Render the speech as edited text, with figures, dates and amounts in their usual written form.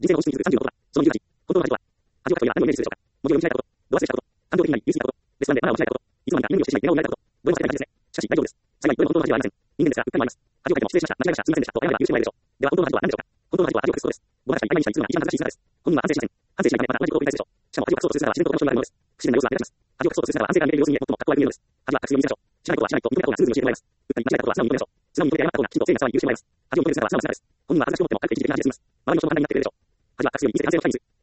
人生の本質に気づく36だ。その理由だし、本当の恥とは、恥をかくというのは何をイメージするでしょうか。文字を読み違えたこと、ドアスレしたこと、感情的に言い過ぎたこと、レストランでマナーを間違えたこと、いつの間にか居眠りをしてしまい電話を見られたこと、どれも避けたい感じですね。しかし、大丈夫です。幸い、どれも本当の恥ではありません。人間ですから、うっかりもあります。恥をかいても失礼しました、間違えました、すみませんでした、と謝れば許してもらえるでしょう。では、本当の恥とは何でしょうか。本当の恥とは恥を隠すことです。ごまかしたり、曖昧にしたりするのが一番難しい姿です。本人は反省しません。反省しないため、また同じことを繰り返すでしょう。しかも、恥を隠そうとする姿は自然と心の表情になるものです。不自然な様子は目立ちます。恥を隠そうとする姿は安定感が出る様子に最も格好悪いものです。恥は隠すように見せましょう。しないことはしないと認めた方がスムーズに教えてもらいます。うっかり間違えたことは素直に認めましょう。素直に認めて謝った方がきちんと誠意が伝わり許してもらいます。恥を認める姿は素直な姿です。本人は恥ずかしく思っても軽く一時的な恥で済みます。周りの人の判断になってくれるでしょう。恥は隠すように見せて反省をしたりする。